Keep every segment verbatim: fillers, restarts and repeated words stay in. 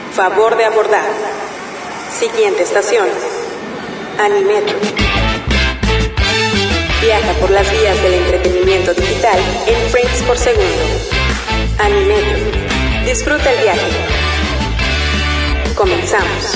Favor de abordar. Siguiente estación. Animetro. Viaja por las vías del entretenimiento digital en frames por segundo. Animetro. Disfruta el viaje. Comenzamos.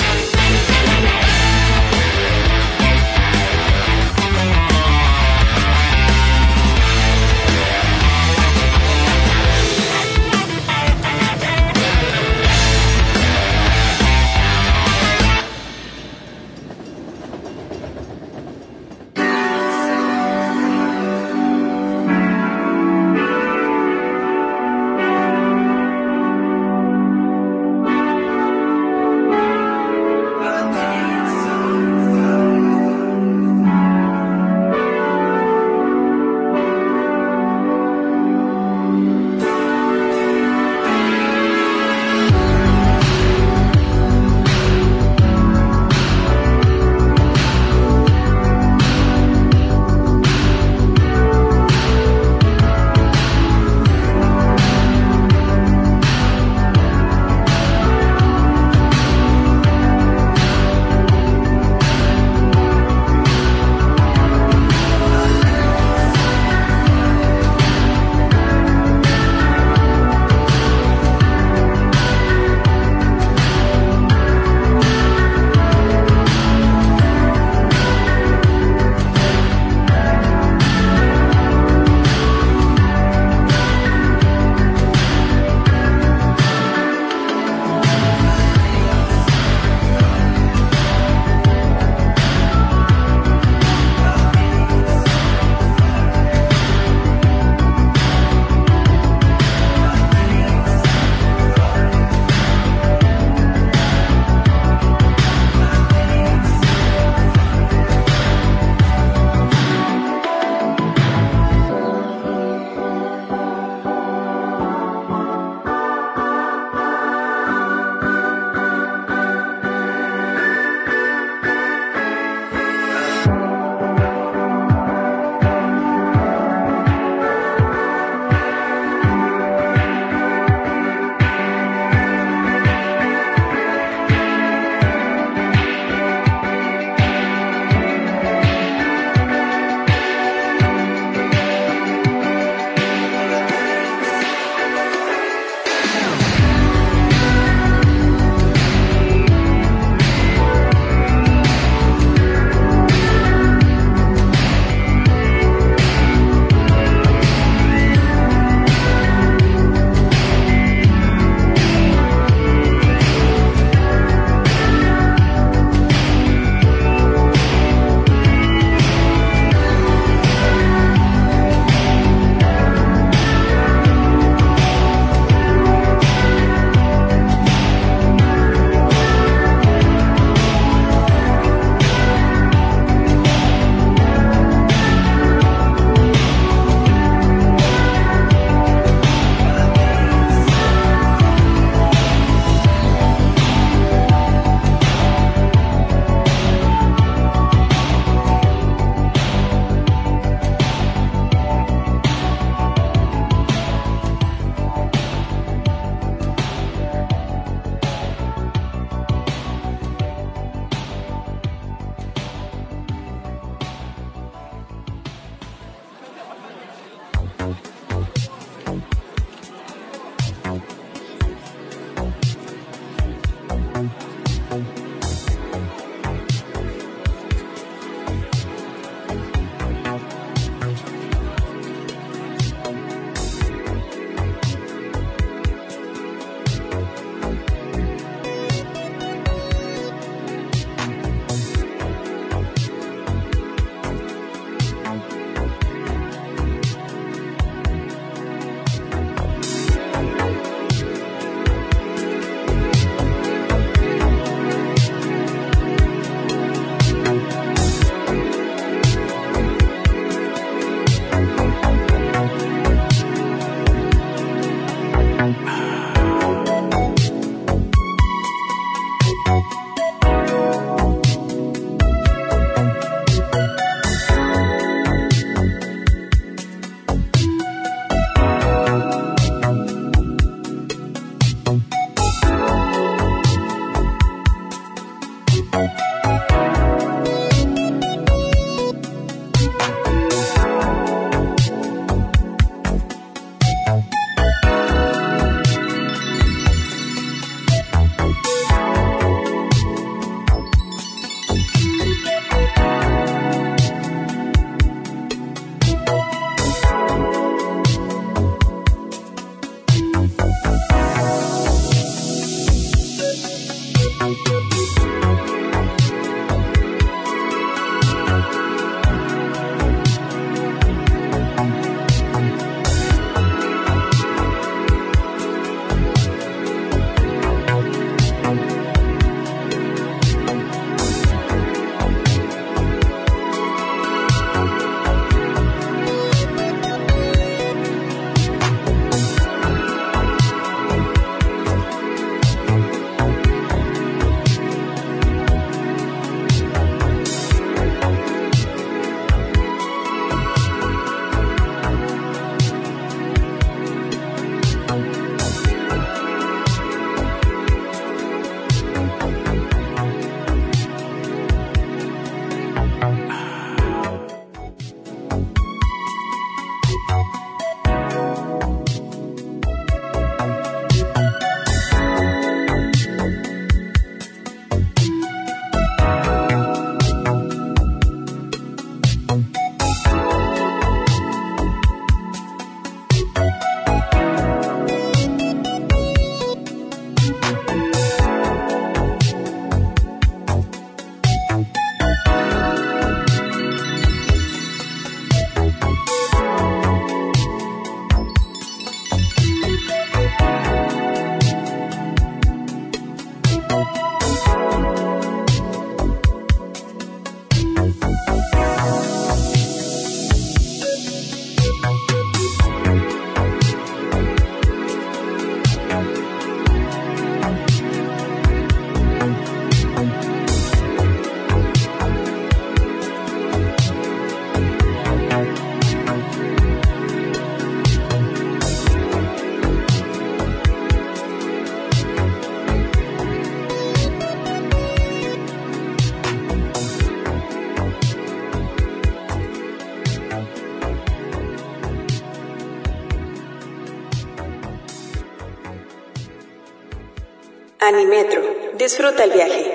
Animetro, disfruta el viaje.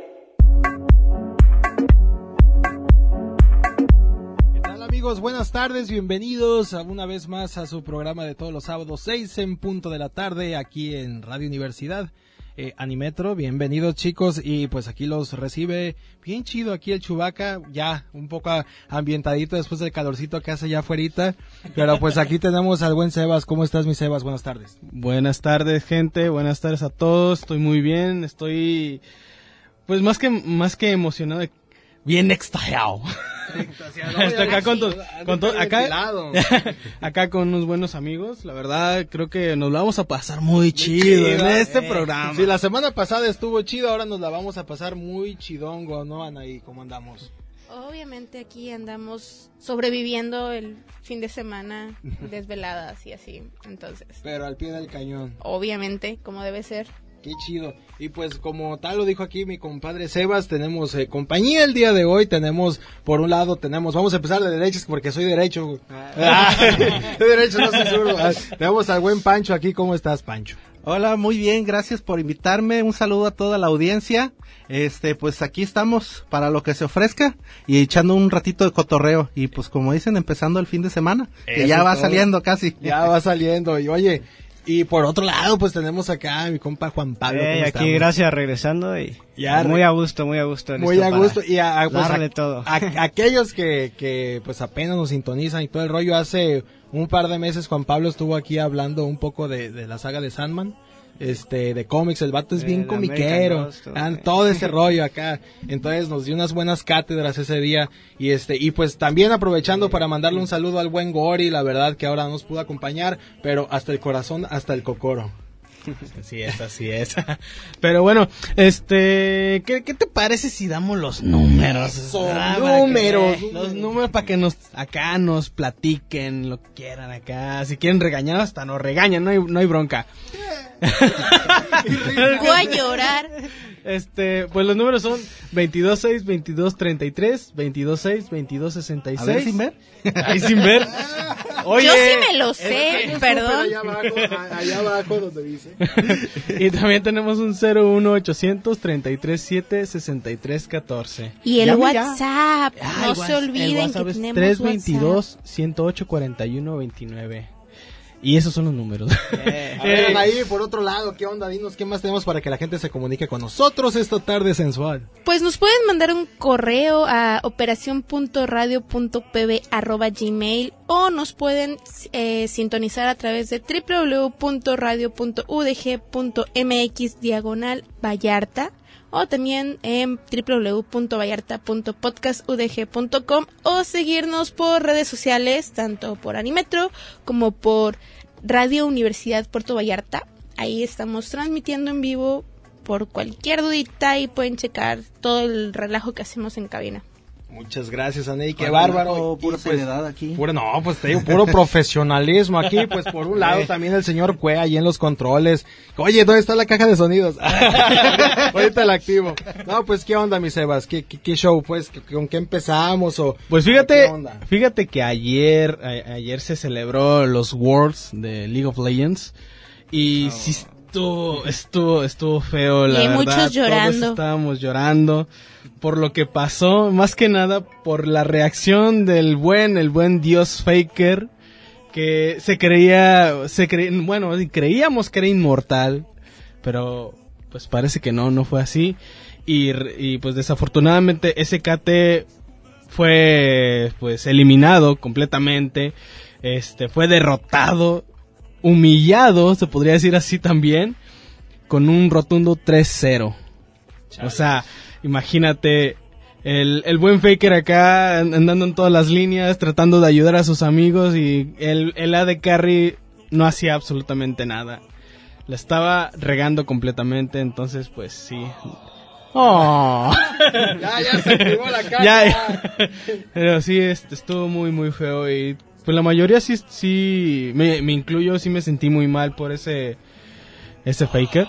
Amigos, buenas tardes, bienvenidos a una vez más a su programa de todos los sábados, seis en punto de la tarde, aquí en Radio Universidad, eh, Animetro. Bienvenidos, chicos, y pues aquí los recibe bien chido aquí el Chubaca, ya un poco ambientadito después del calorcito que hace ya afuerita, pero pues aquí tenemos al buen Sebas. ¿Cómo estás, mi Sebas? Buenas tardes. Buenas tardes, gente, buenas tardes a todos, estoy muy bien, estoy pues más que más que emocionado, bien extasiado. Hasta acá con, to, con to, acá, acá con unos buenos amigos, la verdad creo que nos la vamos a pasar muy, muy chido, chido en este eh. programa. Sí, la semana pasada estuvo chido, ahora nos la vamos a pasar muy chidongo, ¿no, Anaí? ¿Cómo andamos? Obviamente aquí andamos sobreviviendo el fin de semana, desveladas y así, entonces. Pero al pie del cañón. Obviamente, como debe ser. Qué chido. Y pues como tal lo dijo aquí mi compadre Sebas, tenemos eh, compañía el día de hoy. Tenemos, por un lado, tenemos, vamos a empezar de derechos porque soy derecho. Ah, soy derecho, no soy zurdo. Ah, tenemos al buen Pancho aquí. ¿Cómo estás, Pancho? Hola, muy bien, gracias por invitarme. Un saludo a toda la audiencia. Este, pues aquí estamos para lo que se ofrezca y echando un ratito de cotorreo. Y pues como dicen, empezando el fin de semana, que Eso ya va todo. saliendo casi. Ya va saliendo. Y oye, y por otro lado, pues tenemos acá a mi compa Juan Pablo. Hey, aquí estamos? Gracias, regresando y ya, muy a gusto, muy a gusto. Muy a gusto y a, a, pues, a, todo. A, a aquellos que, que pues apenas nos sintonizan y todo el rollo, hace un par de meses Juan Pablo estuvo aquí hablando un poco de, de la saga de Sandman. Este, de cómics, el vato es bien comiquero, Ghost, ah, todo ese rollo acá, entonces nos dio unas buenas cátedras ese día, y este, y pues también aprovechando sí, para mandarle un saludo al buen Gori, la verdad que ahora no nos pudo acompañar, pero hasta el corazón, hasta el cocoro. Así es, así es. Pero bueno, este, ¿qué, qué te parece si damos los números? Son ah, números. Que, los números para que nos, acá nos platiquen lo que quieran acá. Si quieren regañar, hasta nos regañan, no hay, no hay bronca. Voy a llorar. Este, pues los números son veintidós seis, veintidós treinta y tres, veintidós seis, veintidós sesenta y seis. A ver, sin ver. Ahí sin ver. Oye, yo sí me lo sé, perdón. Allá abajo, allá abajo donde dice. Y también tenemos un cero uno ochocientos treinta y tres siete sesenta y tres catorce. Y el WhatsApp, ah, no el se olviden el WhatsApp que es tenemos tres veintidós, ciento ocho, cuarenta y uno veintinueve. Y esos son los números. Eh, a ver, ahí por otro lado, ¿qué onda? Dinos qué más tenemos para que la gente se comunique con nosotros esta tarde sensual. Pues nos pueden mandar un correo a operación punto radio punto p b arroba gmail o nos pueden eh, sintonizar a través de w w w punto radio punto u d g punto m x diagonal Vallarta. O también en w w w punto vallarta punto podcast u d g punto com o seguirnos por redes sociales, tanto por Animetro como por Radio Universidad Puerto Vallarta. Ahí estamos transmitiendo en vivo por cualquier dudita y pueden checar todo el relajo que hacemos en cabina. Muchas gracias, Aney, qué bárbaro. Pura pues, seriedad aquí. Pura, no, pues te digo, puro profesionalismo aquí. Pues por un lado también el señor Cue ahí en los controles. Oye, ¿dónde está la caja de sonidos? Ahorita la activo. No, pues qué onda, mi Sebas, qué, qué, qué show, pues, ¿con qué empezamos? O pues fíjate, fíjate que ayer, a, ayer se celebró los Worlds de League of Legends y oh. sí estuvo, estuvo, estuvo feo, la y hay verdad. Muchos llorando. Todos estábamos llorando por lo que pasó, más que nada por la reacción del buen, el buen dios Faker, que se creía, se cre, bueno, creíamos que era inmortal, pero pues parece que no, no fue así, y, y pues desafortunadamente S K T fue pues eliminado completamente, este, fue derrotado, humillado, se podría decir así también, con un rotundo tres cero. O sea, imagínate, el, el buen Faker acá andando en todas las líneas, tratando de ayudar a sus amigos, y el, el A D Carry no hacía absolutamente nada. La estaba regando completamente, entonces pues sí. Oh. ya, ya se activó la cara. Ya, ya. Pero sí, este, estuvo muy, muy feo, y pues la mayoría sí, sí, me, me incluyo, sí me sentí muy mal por ese... ese Faker.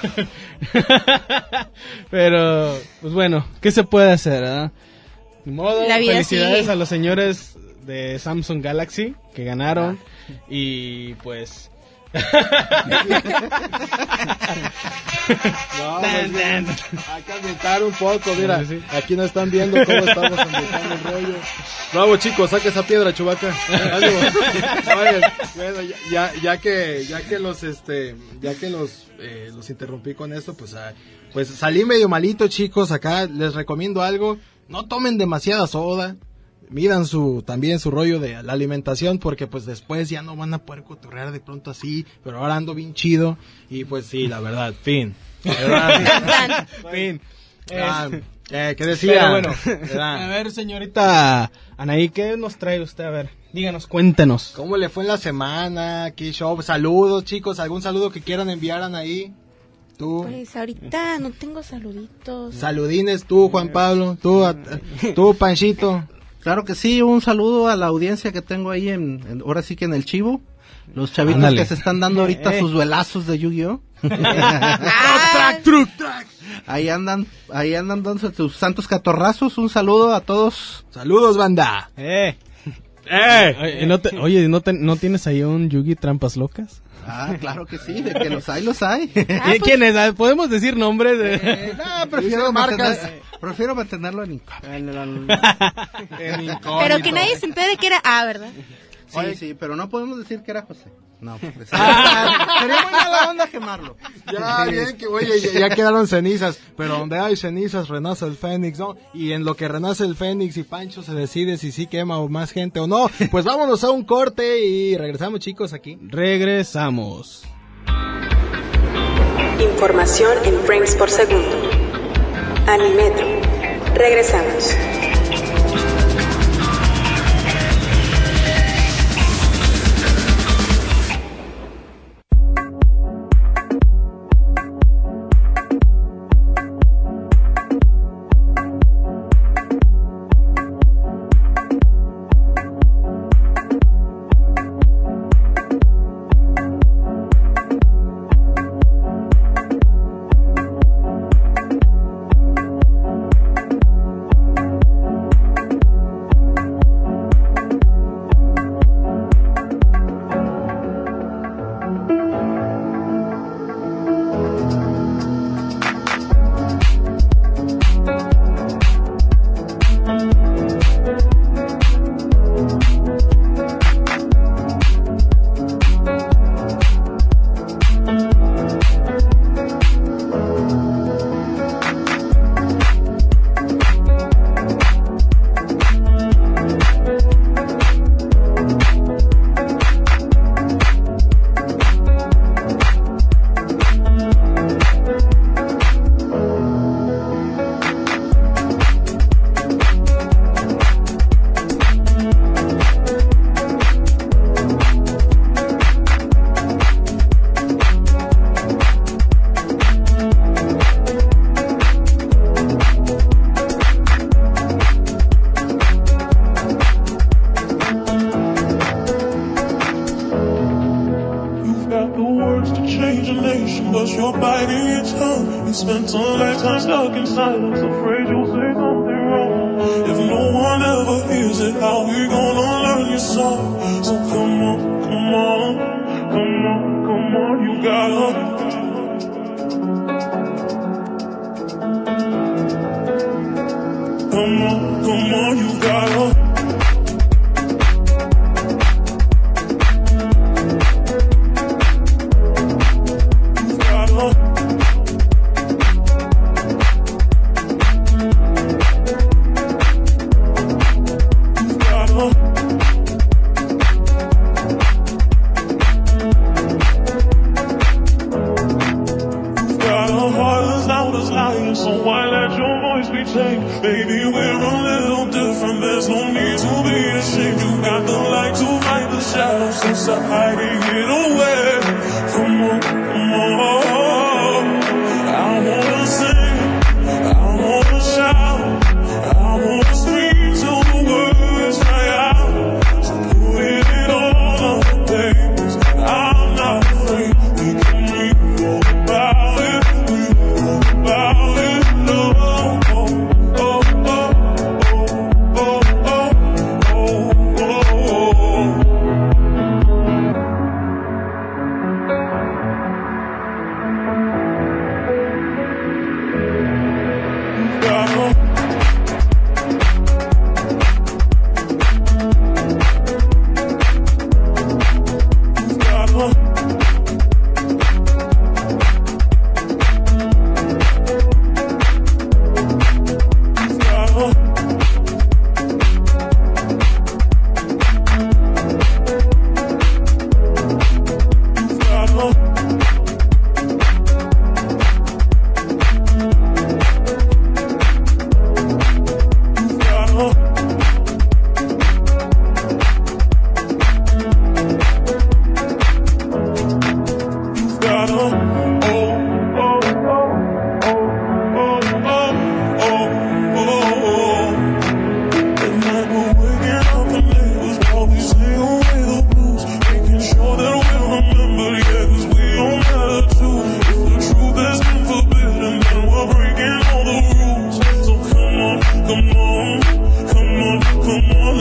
Pero pues bueno, ¿qué se puede hacer, verdad? De modo, La vida felicidades sigue. a los señores de Samsung Galaxy que ganaron, y pues No, pues, bien, hay que ambientar un poco, mira, sí, sí. Aquí nos están viendo cómo estamos ambientando el rollo. Bravo, chicos, saca esa piedra, Chubaca. Oye, bueno, ya, ya, ya que, ya que los, este, ya que los, eh, los interrumpí con esto, pues, ah, pues salí medio malito, chicos. Acá les recomiendo algo: no tomen demasiada soda. Midan su, también su rollo de la alimentación, porque pues después ya no van a poder cotorrear de pronto así, pero ahora ando bien chido, y pues sí, la verdad, fin. ¿Verdad? Fin. Ah, eh, ¿qué decía? Pero bueno, a ver, señorita Anaí, ¿qué nos trae usted? A ver, díganos, cuéntenos. ¿Cómo le fue en la semana? ¿Qué show? Saludos, chicos, ¿algún saludo que quieran enviar, Anaí? Tú. Pues ahorita no tengo saluditos. Saludines tú, Juan Pablo, tú, tú, Panchito. Claro que sí, un saludo a la audiencia que tengo ahí en, en ahora sí que en el Chivo, los chavitos Ándale. que se están dando ahorita eh. sus duelazos de Yu-Gi-Oh. track, truck, track. Ahí andan, ahí andan dándose sus santos catorrazos. Un saludo a todos. Saludos, banda. Eh. Eh. Oye, ¿no, te, oye ¿no, te, ¿no tienes ahí un Yugi Trampas Locas? Ah, claro que sí, de que los hay, los hay. Ah, pues, ¿quién es? ¿Podemos decir nombres? De... Eh, no, prefiero, marcas. Mantener, prefiero mantenerlo en incógnito. Pero que nadie se entere que era A, ¿verdad? Sí, Oye. sí, pero no podemos decir que era José. No, pues, ah, sería muy mala onda quemarlo. Ya, bien, que oye, ya, ya quedaron cenizas, pero donde hay cenizas renace el Fénix, ¿no? Y en lo que renace el Fénix y Pancho se decide si sí quema o más gente o no, pues vámonos a un corte y regresamos, chicos, aquí. Regresamos. Información en frames por segundo. Animetro. Regresamos.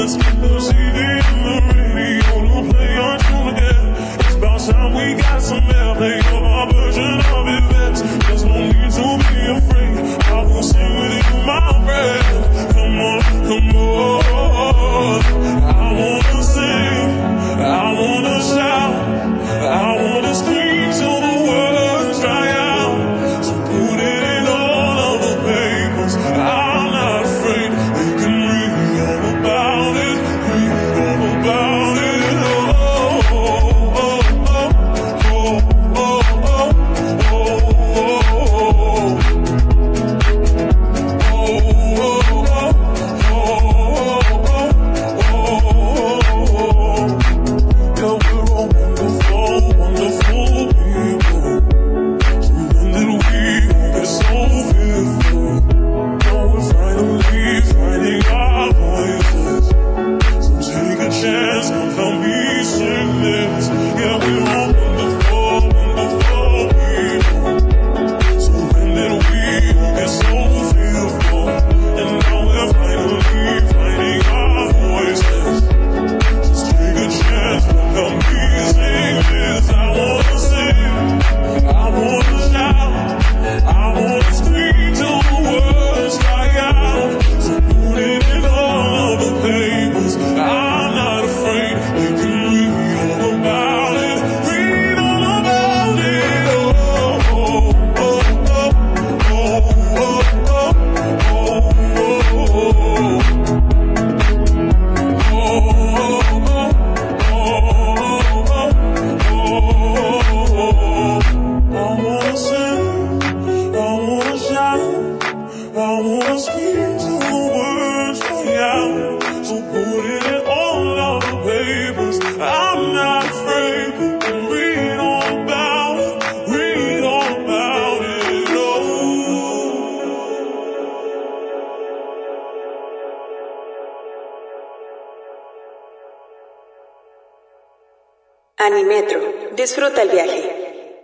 Animetro, disfruta el viaje.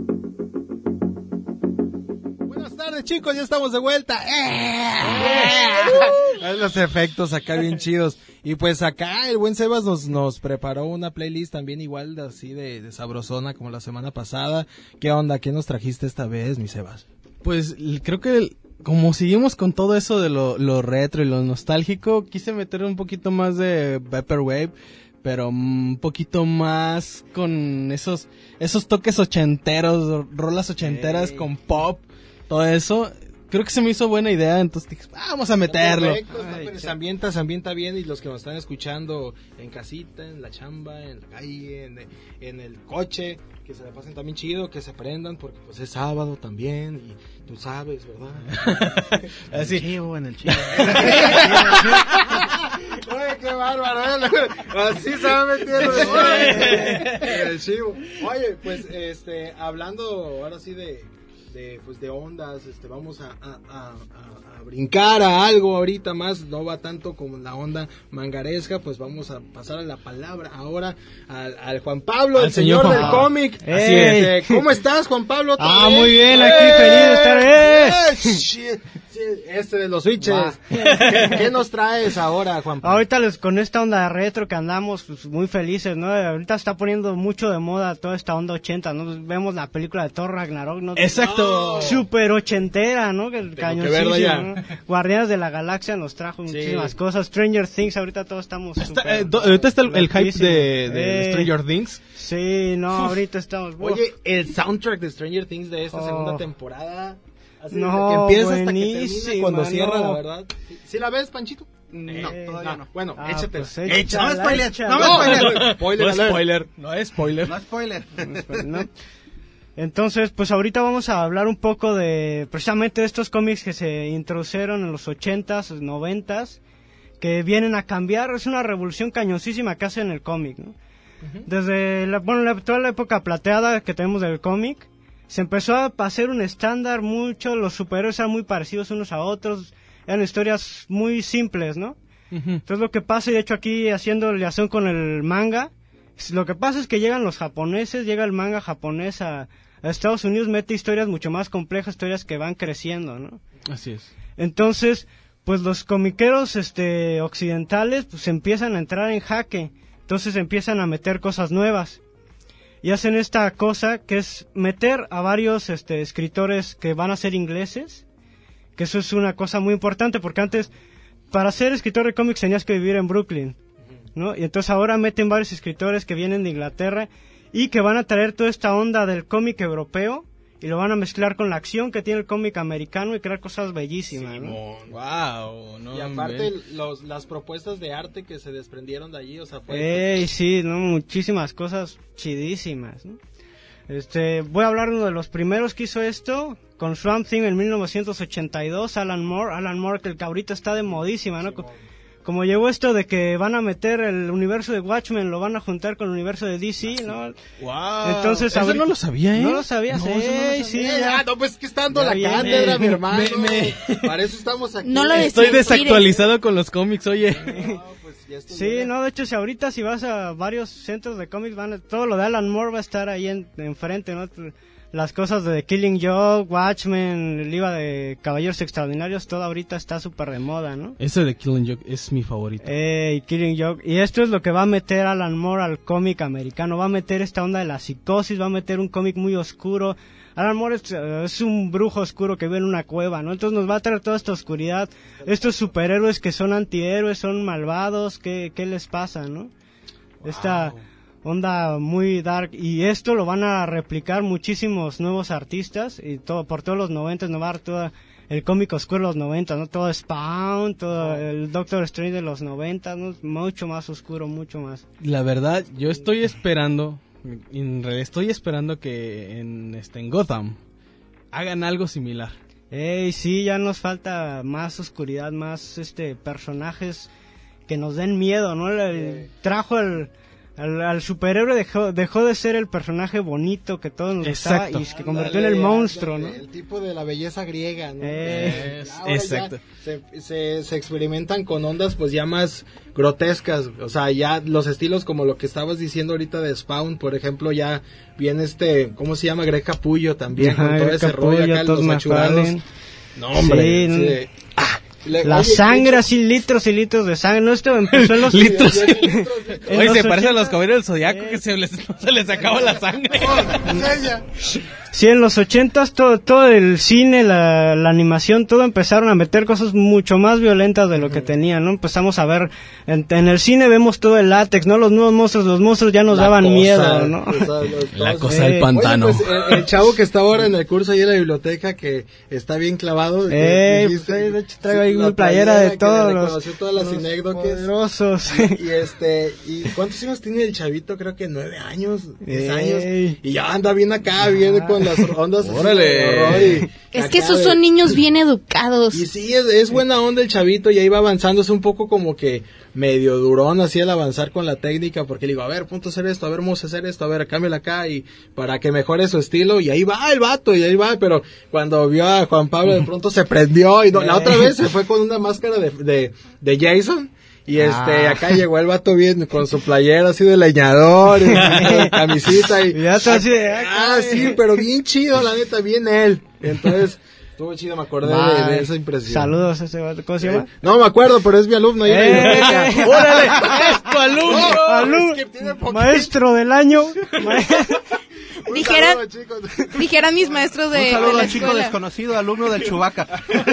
Buenas tardes, chicos, ya estamos de vuelta. ¡Eh! ¡Eh! Los efectos acá bien chidos. Y pues acá el buen Sebas nos, nos preparó una playlist también igual de, así de, de sabrosona como la semana pasada. ¿Qué onda? ¿Qué nos trajiste esta vez, mi Sebas? Pues creo que el, como seguimos con todo eso de lo, lo retro y lo nostálgico, quise meter un poquito más de Vaporwave, pero un poquito más con esos esos toques ochenteros, rolas ochenteras hey. Con pop, todo eso. Creo que se me hizo buena idea, entonces dije, vamos a meterlo. Perfecto, Ay, se ambienta, se ambienta bien, y los que nos están escuchando en casita, en la chamba, en la calle, en, en el coche, que se la pasen también chido, que se prendan, porque pues es sábado también, y tú sabes, ¿verdad? Así. En el chivo, en el chivo. Oye, qué bárbaro, ¿eh? Así se va metiendo en el chivo. Oye, pues, este, hablando ahora sí de... de pues de ondas, este vamos a, a, a, a brincar a algo ahorita más, no va tanto como la onda mangaresca, pues vamos a pasar a la palabra ahora al, al Juan Pablo, al el señor, señor del cómic. Así es. ¿Cómo estás, Juan Pablo? Ah, muy bien, aquí ¡Eh! Feliz de estar. ¡Eh! Shit. Este de los switches. ¿Qué, ¿Qué nos traes ahora, Juan Pablo? Ahorita les, con esta onda retro que andamos pues, muy felices, ¿no? Ahorita está poniendo mucho de moda toda esta onda ochenta, ¿no? Vemos la película de Thor Ragnarok, ¿no? Exacto. Súper ochentera, ¿no? El cañoncillo, ¿no? Guardianes de la Galaxia nos trajo sí. muchísimas cosas. Stranger Things, ahorita todos estamos está, super, eh, do, Ahorita está el, el hype de, de eh, Stranger Things. Sí, no, ahorita estamos... Oye, el soundtrack de Stranger Things de esta oh. segunda temporada... Así no, que empieza hasta que termina, cuando cierra, no. la verdad. ¿Sí, ¿Sí la ves, Panchito? No, eh, todavía no. no. Bueno, ah, échate. Pues Echa, no, spoiler, echa, no, no, spoiler. spoiler. No es spoiler. No es spoiler. No es spoiler. No es spoiler. No. Entonces, pues ahorita vamos a hablar un poco de precisamente de estos cómics que se introdujeron en los ochentas, noventas, que vienen a cambiar. Es una revolución cañosísima que hacen el cómic, ¿no? Uh-huh. Desde la, bueno, la, toda la época plateada que tenemos del cómic, se empezó a hacer un estándar mucho, los superhéroes eran muy parecidos unos a otros, eran historias muy simples, ¿no? Uh-huh. Entonces lo que pasa, y de hecho aquí haciendo relación con el manga, lo que pasa es que llegan los japoneses, llega el manga japonés a, a Estados Unidos, mete historias mucho más complejas, historias que van creciendo, ¿no? Así es. Entonces, pues los comiqueros este, occidentales pues empiezan a entrar en jaque, entonces empiezan a meter cosas nuevas. Y hacen esta cosa que es meter a varios este, escritores que van a ser ingleses, que eso es una cosa muy importante, porque antes, para ser escritor de cómics tenías que vivir en Brooklyn, ¿no? Y entonces ahora meten varios escritores que vienen de Inglaterra y que van a traer toda esta onda del cómic europeo y lo van a mezclar con la acción que tiene el cómic americano y crear cosas bellísimas, ¿no? Wow, no, y aparte los, las propuestas de arte que se desprendieron de allí, o sea, fue... Ey, sí, no, muchísimas cosas chidísimas, ¿no? Este, voy a hablar de uno de los primeros que hizo esto, con Swamp Thing en mil novecientos ochenta y dos, Alan Moore, Alan Moore que el que ahorita está de modísima, ¿no? Sí, como llegó esto de que van a meter el universo de Watchmen, lo van a juntar con el universo de D C, ¿no? Wow. Entonces, eso ahorita, no lo sabía, ¿eh? No lo sabías, no, eh, no lo sabía. sí, ya. Ah, no, pues que está dando la viene. cátedra, mi hermano. Me, me... Para eso estamos aquí. No lo Estoy desentire. desactualizado con los cómics, oye. No, pues ya estoy sí, bien. no, de hecho, si ahorita si vas a varios centros de cómics, van a, todo lo de Alan Moore va a estar ahí en, enfrente, ¿no? Las cosas de Killing Joke, Watchmen, el libro de Caballeros Extraordinarios, todo ahorita está súper de moda, ¿no? Ese de Killing Joke es mi favorito. Eh, Killing Joke. Y esto es lo que va a meter Alan Moore al cómic americano. Va a meter esta onda de la psicosis, va a meter un cómic muy oscuro. Alan Moore es, uh, es un brujo oscuro que vive en una cueva, ¿no? Entonces nos va a traer toda esta oscuridad. Estos superhéroes que son antihéroes, son malvados, ¿qué, qué les pasa, no? Wow. Esta onda muy dark, y esto lo van a replicar muchísimos nuevos artistas y todo por todos los noventas, no va a dar todo el cómic oscuro de los noventas, no todo Spawn, todo el Doctor Strange de los noventas, ¿no? Mucho más oscuro, mucho más. La verdad, yo estoy esperando, en realidad estoy esperando que en este en Gotham hagan algo similar. Ey, sí, ya nos falta más oscuridad, más este personajes que nos den miedo, ¿no? El, trajo el Al, al superhéroe dejó, dejó de ser el personaje bonito que todos nos gustaba y se convirtió en el monstruo, ¿no? El tipo de la belleza griega, ¿no? Eh, exacto. Se, se, se experimentan con ondas pues ya más grotescas, o sea, ya los estilos como lo que estabas diciendo ahorita de Spawn, por ejemplo, ya viene este, ¿cómo se llama? Greg Capullo también, Ajá, con todo Greg ese Capullo, rollo acá, los machurados. No, hombre. Sí, sí. Ah. Le, la oye, sangre, así litros y litros de sangre. No, esto empezó en los litros. en Oye, los se parece ochenta, a los caballeros del Zodiaco, eh, que se les, no se les acaba la sangre. Sí, en los ochentas todo, todo el cine, la, la animación, todo empezaron a meter cosas mucho más violentas de lo que tenían, ¿no? Empezamos a ver, en, en el cine vemos todo el látex, ¿no? Los nuevos monstruos, los monstruos ya nos la daban cosa, miedo, ¿no? O sea, los, la todos, cosa eh, del pantano. Oye, pues, el, el chavo que está ahora en el curso ahí en la biblioteca, que está bien clavado. Eh, dijiste, pues, de hecho traigo ahí sí, una playera, playera de todos los, todas las los poderosos. Y, y este, y ¿cuántos años tiene el chavito? Creo que nueve años, diez años. Y ya anda bien acá, bien con las ondas. ¡Órale! Es que esos son niños bien educados. Y sí, es, es buena onda el chavito, y ahí va avanzando, es un poco como que medio durón así al avanzar con la técnica, porque le digo, a ver, punto hacer esto, a ver, vamos a hacer esto, a ver, cámbiala acá, y para que mejore su estilo, y ahí va el vato, y ahí va, pero cuando vio a Juan Pablo de pronto se prendió, y no, la otra vez se fue con una máscara de, de, de Jason. Y este, ah. acá llegó el vato bien con su playera así de leñador, y con camisita y... Ya está así de... Ah, sí, pero bien chido, la neta, bien él. Entonces, estuvo chido, me acordé de, de esa impresión. Saludos a ese vato, ¿cómo se llama? Eh, no me acuerdo, pero es mi alumno. Eh, ¡Órale! ¡Es tu alumno! Oh, alumno, es que maestro del año. Dijeran, dijeran mis maestros de, un saludo de la al chico escuela. Desconocido, alumno del Chewbacca.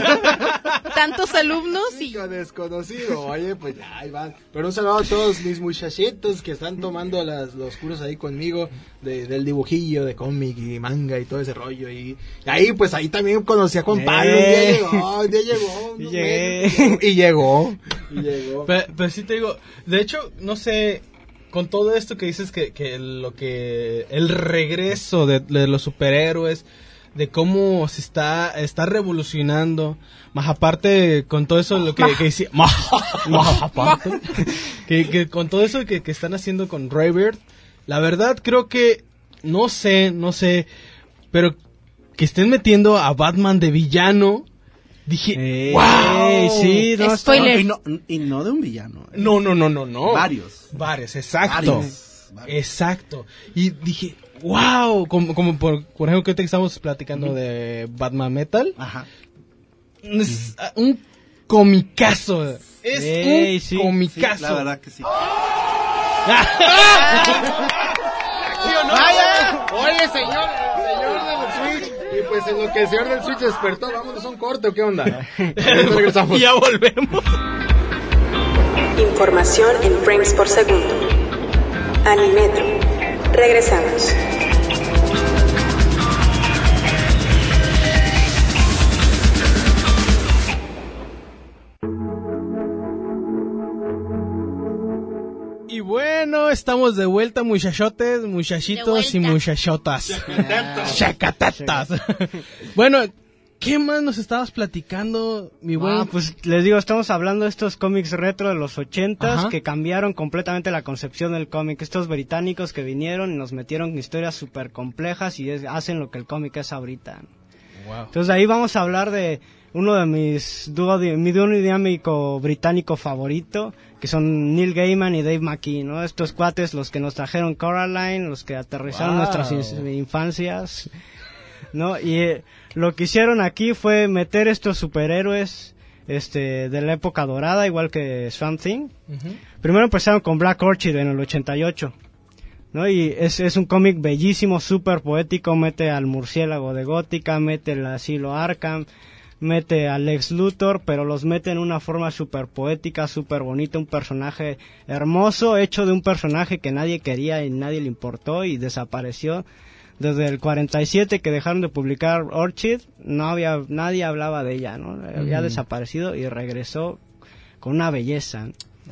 Tantos alumnos y... Chico desconocido, oye, pues ya, ahí van. Pero un saludo a todos mis muchachitos que están tomando las, los cursos ahí conmigo de, del dibujillo, de cómic y manga y todo ese rollo. Y, y ahí, pues ahí también conocí a Juan Pablo. Eh. Un día llegó, un día llegó. Y llegué. Meses, y llegó. Y llegó. Pero, pero sí te digo, de hecho, no sé... Con todo esto que dices que, que lo que el regreso de, de los superhéroes, de cómo se está está revolucionando, más aparte con todo eso lo que, que hice, más, más aparte que, que con todo eso que, que están haciendo con Rebirth, la verdad creo que no sé, no sé, pero que estén metiendo a Batman de villano. Dije, eh, wow, sí, no, spoiler. Y no, y no de un villano. ¿eh? No, no, no, no, no. Varios. Varios, exacto. Varios. Varios. Exacto. Y dije, wow, como, como por, por ejemplo que ahorita estamos platicando uh-huh. de Batman Metal. Ajá. Es, uh, un comicazo. Es Ey, un sí, comicazo. Sí, la verdad que sí. ¿Sí o no? Vaya. Oye, señor, señor del Switch. Y pues en lo que el señor del Switch despertó, vámonos a un corte o qué onda. Ahorita regresamos. Ya volvemos. Información en frames por segundo. Animetro. Regresamos. Y bueno, estamos de vuelta, muchachotes, muchachitos y muchachotas. Chacatatas. Bueno, ¿qué más nos estabas platicando, mi buen? Ah, pues les digo, estamos hablando de estos cómics retro de los ochentas Ajá. que cambiaron completamente la concepción del cómic. Estos británicos que vinieron y nos metieron historias súper complejas y es- hacen lo que el cómic es ahorita. Wow. Entonces ahí vamos a hablar de uno de mis dúo, di- mi dúo dinámico británico favorito, que son Neil Gaiman y Dave McKee, ¿no? Estos cuates, los que nos trajeron Coraline, los que aterrizaron Wow. nuestras in- infancias, ¿no? Y eh, lo que hicieron aquí fue meter estos superhéroes este de la época dorada, igual que Swamp Thing. Ujú. Primero empezaron con Black Orchid en el ochenta y ocho, ¿no? Y es, es un cómic bellísimo, súper poético, mete al murciélago de Gótica, mete el asilo Arkham, mete a Lex Luthor, pero los mete en una forma súper poética, súper bonita, un personaje hermoso, hecho de un personaje que nadie quería y nadie le importó y desapareció. Desde el cuarenta y siete que dejaron de publicar Orchid, no había, nadie hablaba de ella, ¿no? Había Ujú. desaparecido y regresó con una belleza.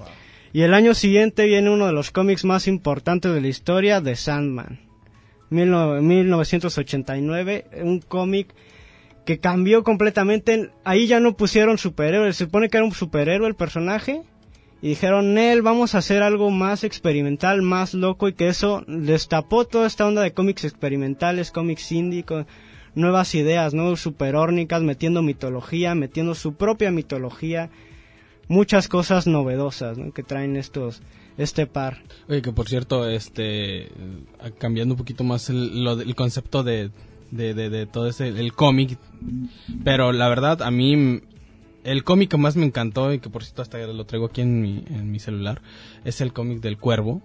Y el año siguiente viene uno de los cómics más importantes de la historia, The Sandman. mil novecientos ochenta y nueve, un cómic que cambió completamente. Ahí ya no pusieron superhéroes, se supone que era un superhéroe el personaje, y dijeron, Nel, vamos a hacer algo más experimental, más loco, y que eso destapó toda esta onda de cómics experimentales, cómics indie, con nuevas ideas, ¿no? Superórnicas, metiendo mitología, metiendo su propia mitología, muchas cosas novedosas, ¿no? Que traen estos, este par. Oye, que por cierto, este, eh, cambiando un poquito más el, lo, el concepto de, de, de, de todo ese, el cómic, pero la verdad, a mí, el cómic que más me encantó, y que por cierto hasta lo traigo aquí en mi, en mi celular, es el cómic del Cuervo.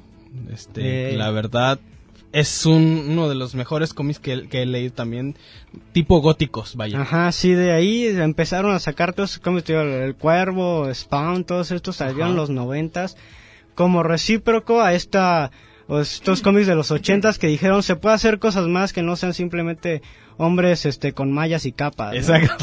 Este, Eh. la verdad, es un, uno de los mejores cómics que, que he leído también, tipo góticos, vaya. Ajá, sí, de ahí empezaron a sacar todos esos cómics, tío, el Cuervo, Spawn, todos estos salieron en los noventas, como recíproco a esta, o estos cómics de los ochentas que dijeron, se puede hacer cosas más que no sean simplemente hombres este con mallas y capas, ¿no? Exacto.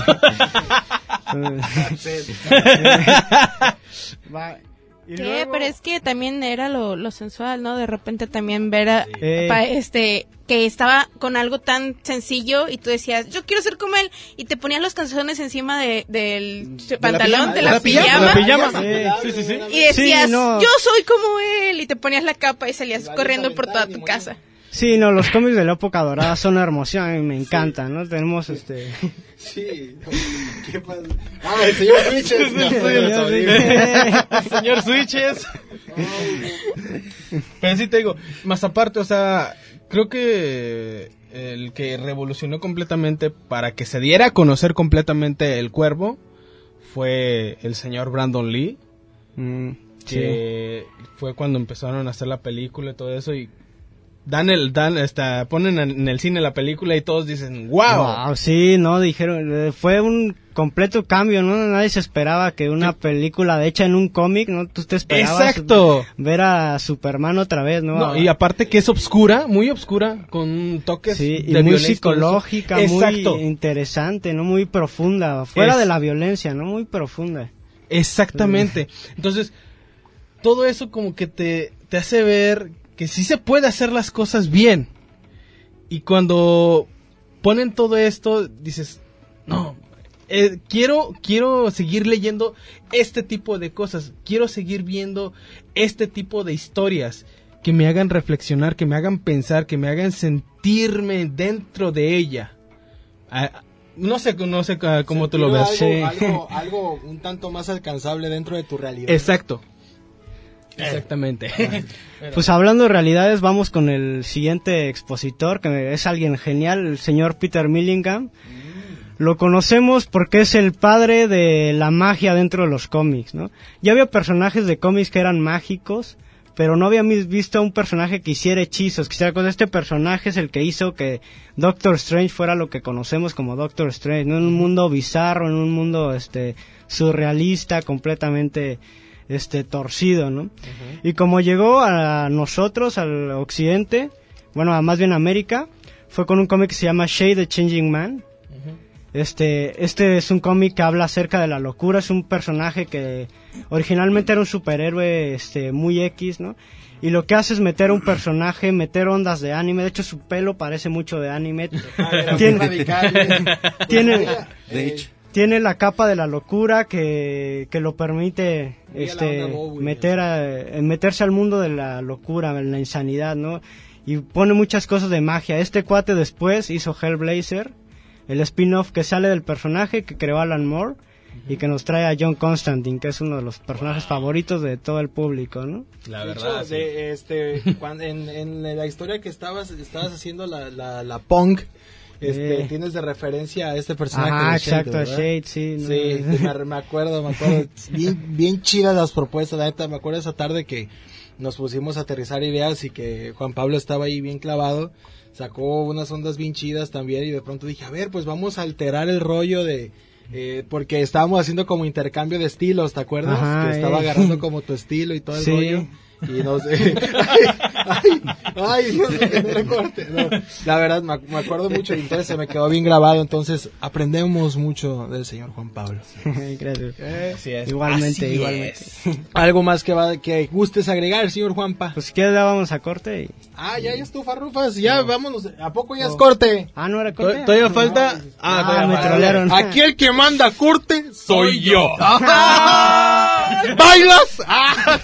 Va, y ¿Qué? luego- Pero es que también era lo, lo sensual, ¿no? De repente también ver a, Eh. pa- este que estaba con algo tan sencillo y tú decías, yo quiero ser como él, y te ponías los calzones encima de, del pantalón, de la, pijama, la pijama. Sí, sí, sí. y decías, Sí, no. yo soy como él, y te ponías la capa y salías corriendo por toda tu casa. Sí, no, los cómics de la época dorada son hermosos, a mí me encantan, ¿no? Tenemos este... Sí. ¿Qué pasa? Ah, el señor Switches. Señor Switches. Pero sí te digo, más aparte, o sea, creo que el que revolucionó completamente para que se diera a conocer completamente el Cuervo fue el señor Brandon Lee, Mm, sí. que fue cuando empezaron a hacer la película y todo eso, y dan el dan esta ponen en el cine la película y todos dicen wow. Wow, sí, no, dijeron, eh, fue un completo cambio, ¿no? Nadie se esperaba que una película hecha en un cómic, ¿no? Tú te esperabas Exacto. ver a Superman otra vez, ¿no? No, y aparte que es obscura, muy obscura, con toques Sí, y de muy violencia y todo eso. psicológica, Exacto. muy interesante, ¿no? Muy profunda, fuera Es- de la violencia, ¿no? Muy profunda. Exactamente. Entonces, todo eso como que te, te hace ver que sí se puede hacer las cosas bien. Y cuando ponen todo esto, dices, no, eh, quiero, quiero seguir leyendo este tipo de cosas. Quiero seguir viendo este tipo de historias que me hagan reflexionar, que me hagan pensar, que me hagan sentirme dentro de ella. Ah, no sé, no sé ah, cómo tú lo Algo, ves. Sí. algo, algo un tanto más alcanzable dentro de tu realidad. Exacto. Exactamente. Pues hablando de realidades, vamos con el siguiente expositor, que es alguien genial, el señor Peter Milligan. lo conocemos porque es el padre de la magia dentro de los cómics, ¿no? Ya había personajes de cómics que eran mágicos, pero no habíamos visto a un personaje que hiciera hechizos, que hiciera cosas. Este personaje es el que hizo que Doctor Strange fuera lo que conocemos como Doctor Strange, ¿no? En un mundo bizarro, en un mundo este surrealista, completamente este torcido, ¿no? Uh-huh. Y como llegó a nosotros, al occidente, bueno, a más bien a América, fue con un cómic que se llama Shade the Changing Man. Uh-huh. Este, este es un cómic que habla acerca de la locura, es un personaje que originalmente era un superhéroe este muy X, ¿no? Y lo que hace es meter un personaje, meter ondas de anime. De hecho, su pelo parece mucho de anime. tiene, tiene, de hecho. Tiene la capa de la locura que, que lo permite este meter a, meterse al mundo de la locura, en la insanidad, ¿no? Y pone muchas cosas de magia. Este cuate después hizo Hellblazer, el spin-off que sale del personaje que creó Alan Moore, uh-huh, y que nos trae a John Constantine, que es uno de los personajes favoritos de todo el público, ¿no? La verdad, de hecho, sí. de, este, cuando, en, en la historia que estabas estabas haciendo la, la, la punk, este, eh. tienes de referencia a este personaje. Ah, de exacto, Shade, a Shade, sí. No. Sí, me, me acuerdo, me acuerdo. Bien, bien chidas las propuestas, la neta, me acuerdo esa tarde que nos pusimos a aterrizar ideas y que Juan Pablo estaba ahí bien clavado, sacó unas ondas bien chidas también y de pronto dije, a ver, pues vamos a alterar el rollo de... Eh, porque estábamos haciendo como intercambio de estilos, ¿te acuerdas? Ajá, que estaba eh. agarrando como tu estilo y todo el sí. rollo. Y no sé, ay, ay, ay, Dios mío, que no le corte. No, la verdad, me, me acuerdo mucho, entonces se me quedó bien grabado, entonces aprendemos mucho del señor Juan Pablo. Gracias. Eh, sí es. Igualmente, Así igualmente. Es. ¿Algo más que va, que gustes agregar, señor Juanpa? Pues si quieres ya vamos a corte. Y... Ah, ya, ya estufa, Rufas, ya, no. vámonos, ¿a poco ya es corte? Ah, ¿no era corte? ¿Todavía no, falta? No. Ah, ah todavía me falta. Trolearon. Aquí el que manda corte soy yo. ¿Bailas? Ah.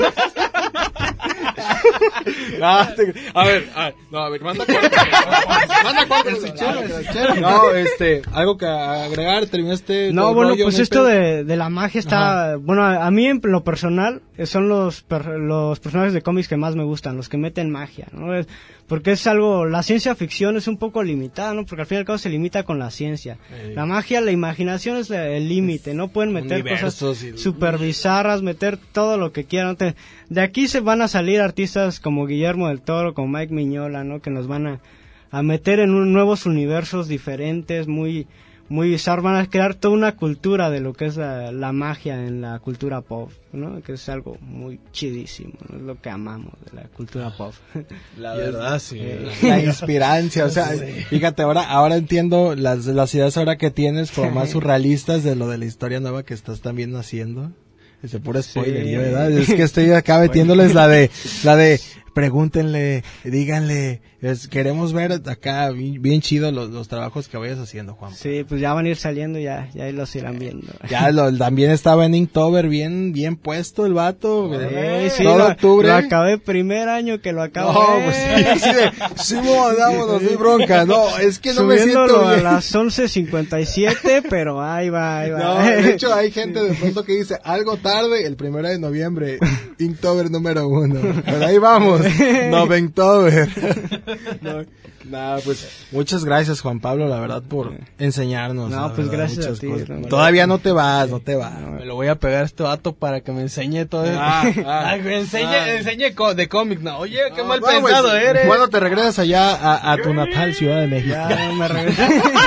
No, te, a ver, a, no, a ver, manda corte. Manda corte. No, este, algo que agregar, terminaste. No, bueno, rollo, pues esto de, de la magia está, Ajá. bueno, a, a mí en lo personal son los per, los personajes de cómics que más me gustan, los que meten magia, ¿no? Es, porque es algo, la ciencia ficción es un poco limitada, ¿no? Porque al fin y al cabo se limita con la ciencia. Sí. La magia, la imaginación es el límite, no pueden meter cosas y... super bizarras, meter todo lo que quieran. De aquí se van a salir artistas como Guillermo del Toro, como Mike Mignola, ¿no? Que nos van a, a meter en un, nuevos universos diferentes, muy muy bizarros, van a crear toda una cultura de lo que es la, la magia en la cultura pop, ¿no? Que es algo muy chidísimo, ¿no? Es lo que amamos de la cultura pop. La verdad, sí. La inspirancia, o sea, sí. Fíjate, ahora ahora entiendo las, las ideas ahora que tienes como más surrealistas de lo de la historia nueva que estás también haciendo. Ese puro spoiler, sí. ¿verdad? Es que estoy acá metiéndoles la de, la de, pregúntenle, díganle, es, queremos ver acá bien, bien chido los, los trabajos que vayas haciendo, Juan. Sí, pues ya van a ir saliendo, ya, ya los irán viendo. Ya lo, también estaba en Inktober bien, bien puesto el vato. Sí, sí, todo lo, octubre. Lo acabé primer año que lo acabo. No, pues sí, sí, de, sí, vámonos, sí. bronca, no, es que no me siento bien. A las once cincuenta y siete, pero ahí va, ahí va. No, de hecho hay gente de pronto que dice, algo tarde, el primero de noviembre, Inktober número uno. Pero ahí vamos. Noventober. No, nada, pues muchas gracias, Juan Pablo, la verdad, por enseñarnos. No, pues verdad, gracias a ti. No, Todavía no te vas, no te vas. No, me lo voy a pegar a este vato para que me enseñe todo eso. Ah, ah, Ay, me enseñe, ah. enseñe de cómic. No, oye, qué no, mal no, pensado pues, eres. ¿Cuándo te regresas allá a, a tu natal Ciudad de México? Ya, no me regreso.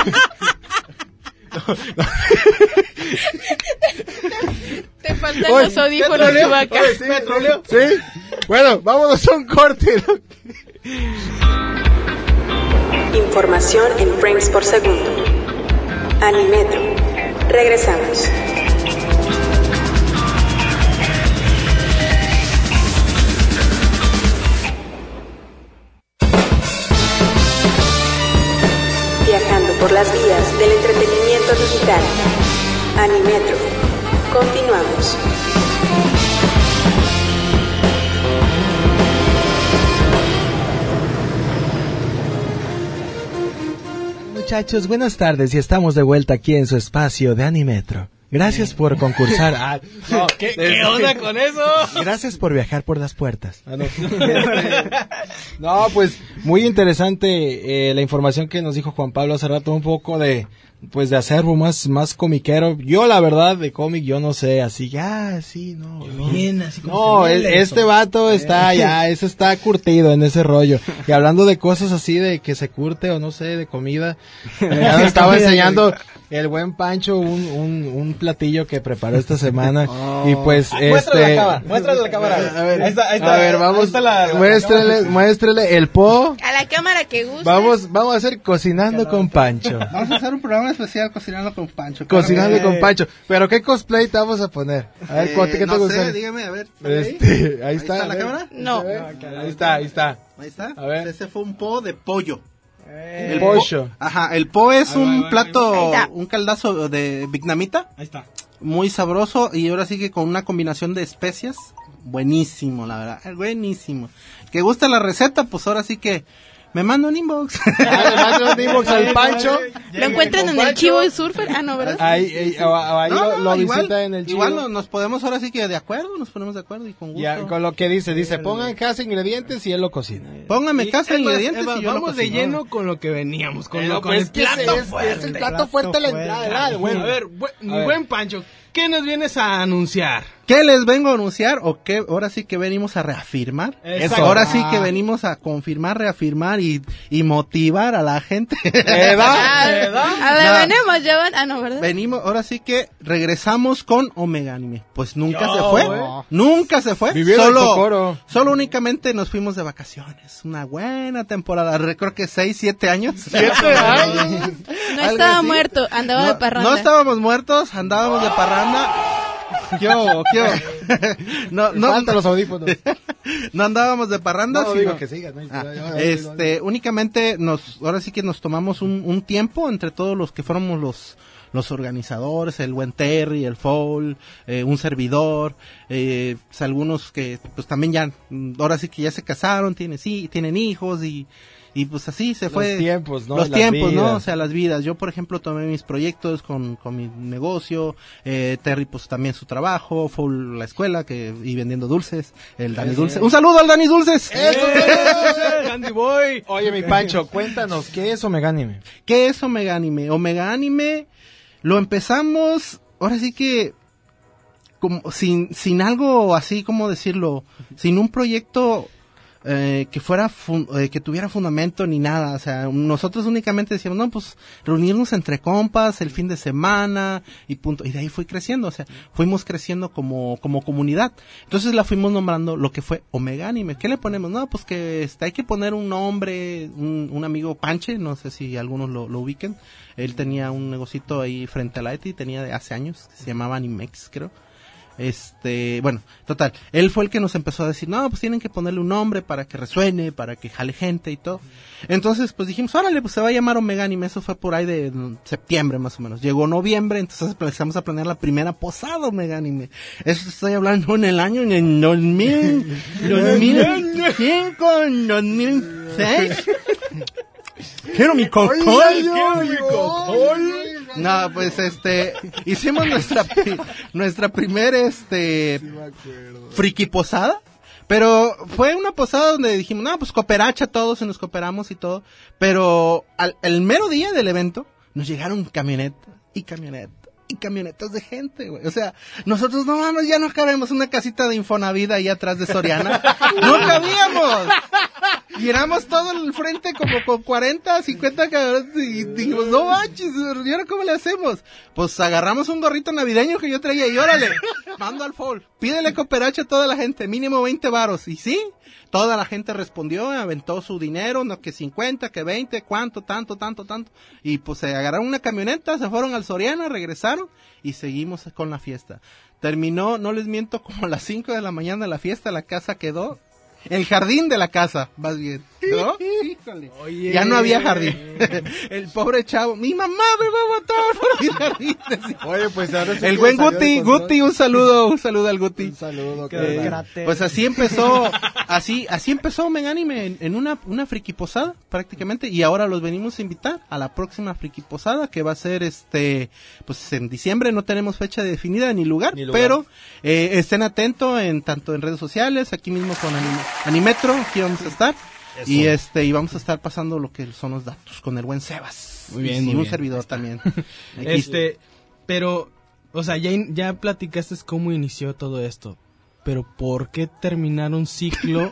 No, no. Te faltan Oye, los audífonos, Chewbacca. ¿Sí? ¿Me troleo? Sí. Bueno, vámonos a un corte. Información en frames por segundo. Animetro. Regresamos. Viajando por las vías del entretenimiento digital. Animetro. Continuamos. Muchachos, buenas tardes y estamos de vuelta aquí en su espacio de Animetro. Gracias por concursar. Ah, no, ¿Qué, ¿Qué onda con eso? Gracias por viajar por las puertas. Ah, no. No, pues muy interesante eh, la información que nos dijo Juan Pablo hace rato, un poco de pues de acervo más más comiquero. Yo la verdad de cómic yo no sé, así ya, sí, no. Bien, así como No, que el- huele este eso. vato está ya, ese está curtido en ese rollo. Y hablando de cosas así de que se curte o no sé, de comida, ya nos estaba enseñando el buen Pancho un, un, un platillo que preparó esta semana. Y pues Ah, muéstrale este la cámara, muéstrale la cámara. A ver, Ahí está, ahí está, a ver, ahí vamos, está la- la- muéstrele, muéstrele el po. A la cámara que gusta. Vamos, vamos a hacer cocinando con Pancho. Vamos a hacer un programa especial cocinando con Pancho. Cocinando Claro con Pancho. Pero ¿qué cosplay te vamos a poner? A ver, que- ¿cuál- ¿qué te no gusta? sé, dígame, a ver. Este, ahí ¿Ahí está. está a la ver. cámara? No. ¿Se ve? Ahí está, ahí está. Ahí está. A ver. Ese fue un po de pollo. El pollo. Ajá, el po es Ahí va, ahí un va, plato, ahí está. un caldazo de vietnamita, Ahí está. muy sabroso y ahora sí que con una combinación de especias, buenísimo, la verdad, buenísimo. Que gusta la receta, pues ahora sí que me manda un inbox. Ah, le mando un inbox al Pancho. ¿Lo encuentran en el Chivo y Surfer? Ah, no, ¿verdad? Ahí, ahí, ahí No, lo, no, lo igual, visita en el chivo. igual no- nos podemos ahora sí que de acuerdo, nos ponemos de acuerdo y con gusto. Ya, con lo que dice, dice, pongan casa ingredientes y él lo cocina. Póngame casa de Es más, ingredientes Eva, y yo lo vamos de cocino. lleno con lo que veníamos, con, Pero lo, con pues el es que plato ese es- fuerte. es el plato fuerte a la entrada, ¿verdad? Bueno, A ver, bu- mi A ver. buen Pancho, ¿qué nos vienes a anunciar? ¿Qué les vengo a anunciar o qué ahora sí que venimos a reafirmar? Eso. Ahora sí Ah. que venimos a confirmar, reafirmar y, y motivar a la gente. Ah, ¿Verdad? a ver, No. venimos, ya van. Ah, no, ¿verdad? Venimos, ahora sí que regresamos con Omega Anime. Pues nunca Yo, se fue, güey. nunca se fue. Vivieron solo, el cocoro. solo únicamente nos fuimos de vacaciones. Una buena temporada, re- creo que seis, siete años. Siete años. No algo estaba así. muerto, andaba No, de parranda. no estábamos muertos, andábamos de parranda. ¿Qué hubo? ¿Qué hubo? No, no, Falta los audífonos. no andábamos de parranda, No, sino digo que sigas, ¿no? Ah, Ya, ya, ya, este, únicamente nos, ahora sí que nos tomamos un, un tiempo entre todos los que fuéramos los, los organizadores, el buen Terry, el Foul, eh, un servidor, eh, pues algunos que, pues también ya, mm, ahora sí que ya se casaron, tienen, sí, tienen hijos y, y pues así se Los fue. tiempos, ¿no? Los Las tiempos, ¿no? vidas. O sea, las vidas. Yo, por ejemplo, tomé mis proyectos con, con mi negocio, eh, Terry, pues también su trabajo, Foul la escuela, que, y vendiendo dulces, el Dani Dulce. ¡Un saludo al Dani Dulces! ¡Eh, Candy Boy! Oye, mi Pancho, cuéntanos, ¿qué es Omega Anime? ¿Qué es Omega Anime? Omega Anime lo empezamos, ahora sí que, como, sin, sin algo así, como decirlo, sin un proyecto eh, que fuera, fun- eh, que tuviera fundamento ni nada. O sea, nosotros únicamente decíamos, no, pues reunirnos entre compas el fin de semana y punto. Y de ahí fue creciendo, o sea, fuimos creciendo como, como comunidad. Entonces la fuimos nombrando lo que fue Omega Anime. ¿Qué le ponemos? No, pues que este, hay que poner un nombre, un, un amigo Panche, no sé si algunos lo, lo ubiquen. Él tenía un negocito ahí frente a la E T I, tenía de hace años, que se llamaba Animex, creo. Este, bueno, total, él fue el que nos empezó a decir, no, pues tienen que ponerle un nombre para que resuene, para que jale gente y todo. Entonces, pues dijimos, órale, pues se va a llamar Omega Anime. Eso fue por ahí de mm, septiembre más o menos. Llegó noviembre, entonces empezamos a planear la primera posada Omega Anime. Eso estoy hablando en el año, en el dos mil, dos mil cinco, dos mil seis. Quiero mi cocol. ¡Quiero mi cocol! No, pues este, hicimos nuestra pri- nuestra primer este friki posada, pero fue una posada donde dijimos, no, pues cooperacha todos y nos cooperamos y todo, pero al el mero día del evento nos llegaron camioneta y camioneta y camionetas de gente, güey. O sea, nosotros no vamos, ya no cabemos una casita de Infonavit ahí atrás de Soriana. ¡No cabíamos! Y éramos todo el frente como con cuarenta, cincuenta cabrones y dijimos, no manches, ¿y ahora cómo le hacemos? Pues agarramos un gorrito navideño que yo traía y órale, mando al fall, pídele cooperacha a toda la gente, mínimo veinte varos. Y sí, toda la gente respondió, aventó su dinero, no que cincuenta, que veinte, cuánto, tanto, tanto, tanto. Y pues se agarraron una camioneta, se fueron al Soriana, regresaron y seguimos con la fiesta. Terminó, no les miento, como a las cinco de la mañana la fiesta, la casa quedó, el jardín de la casa, más bien. ¿no? Híjole. Oye. Ya no había jardín. El pobre chavo, mi mamá me va a matar por mi jardín. Oye, pues ahora sí el que buen salió Guti, de control. Guti, un saludo, un saludo al Guti. Un saludo. Eh, que pues así empezó, así, así empezó Omega Anime en, en una, una friki posada, prácticamente, y ahora los venimos a invitar a la próxima friki posada, que va a ser este, pues en diciembre, no tenemos fecha definida ni lugar, Ni lugar. pero eh, estén atentos en tanto en redes sociales, aquí mismo con Anime, Animetro, aquí vamos a estar. Eso. Y este, y vamos a estar pasando lo que son los datos con el buen Sebas. Muy bien, y muy un bien. servidor también. Aquí. Este, pero, o sea, ya, in- ya platicaste cómo inició todo esto, pero ¿por qué terminar un ciclo?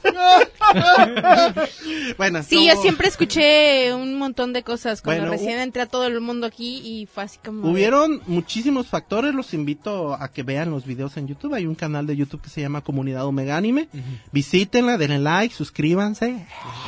Bueno, Sí, no- yo siempre escuché un montón de cosas cuando Bueno, recién hu- entré a todo el mundo aquí y fue así como... de- Hubieron muchísimos factores, los invito a que vean los videos en YouTube. Hay un canal de YouTube que se llama Comunidad Omega Anime. Visítenla, denle like, suscríbanse.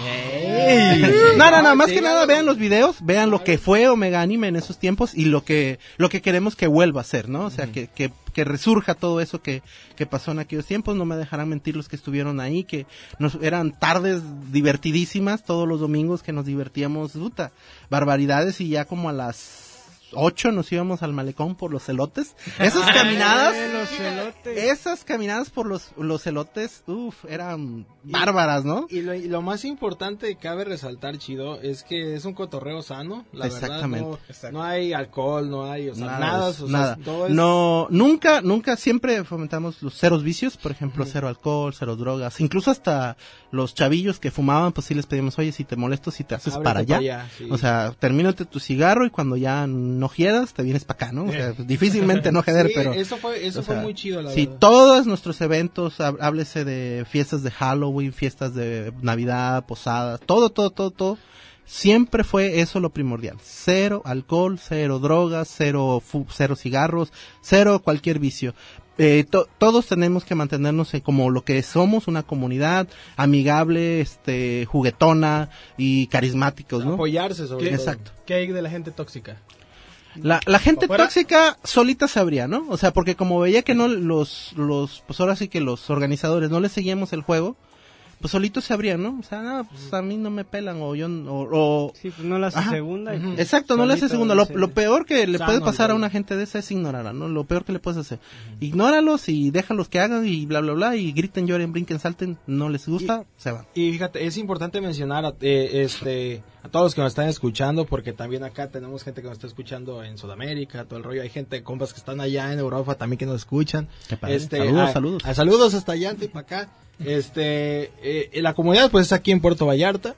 No, no, no, más que nada vean los videos, vean lo que fue Omega Anime en esos tiempos y lo que lo que queremos que vuelva a ser, ¿no? O sea, que, que, que resurja todo eso que, que pasó en aquellos tiempos. No me dejarán mentir los que estuvieron ahí, que nos eran tardes divertidísimas todos los domingos que nos divertíamos, puta, barbaridades, y ya como a las ocho nos íbamos al malecón por los elotes. Esas caminadas, Eh, los elotes. esas caminadas por los, los elotes, uff, eran bárbaras, ¿no? Y lo, y lo más importante, cabe resaltar, Chido, es que es un cotorreo sano. La Exactamente. verdad, no, no hay alcohol, no hay, o sea, Nada, nada. es- o sea, nada. todo es- No, nunca, nunca, siempre fomentamos los ceros vicios, por ejemplo, cero alcohol, cero drogas, incluso hasta los chavillos que fumaban, pues sí les pedimos, oye, si te molesto, si te haces ábrete para allá. allá, sí. O sea, termínate tu cigarro y cuando ya no quieras, te vienes para acá, ¿no? O sea, difícilmente no jeder, Sí, pero... eso fue, eso o fue sea, muy chido, la sí, verdad. todos nuestros eventos, há- háblese de fiestas de Halloween, fiestas de Navidad, posadas, todo, todo, todo, todo, siempre fue eso lo primordial. Cero alcohol, cero drogas, cero, fu- cero cigarros, cero cualquier vicio. Eh, to- todos tenemos que mantenernos eh, como lo que somos, una comunidad amigable, este, juguetona y carismáticos, ¿no? Apoyarse sobre ¿Qué? todo. Exacto. ¿Qué hay de la gente tóxica? La, la gente ¿Afuera? tóxica solita sabría, ¿no? O sea, porque como veía que no los, los, pues ahora sí que los organizadores no les seguíamos el juego, pues solitos se abrían, ¿no? O sea, no, pues a mí no me pelan o yo, o, o- Sí, pues no la hace Ajá. segunda. y pues exacto, no le hace solito segunda. Lo, dice- lo peor que le Sano puede y pasar a todo. una gente de esa es ignorarla, ¿no? Lo peor que le puedes hacer. Ignóralos y déjalos que hagan y bla, bla, bla, y griten, lloren, brinquen, salten, no les gusta, se van. Y fíjate, es importante mencionar a, eh, este, a todos los que nos están escuchando, porque también acá tenemos gente que nos está escuchando en Sudamérica, todo el rollo. Hay gente, compas que están allá en Europa también que nos escuchan. Qué padre. Este, Saludos, a- saludos. a saludos hasta allá, para acá. Este, eh, la comunidad pues es aquí en Puerto Vallarta.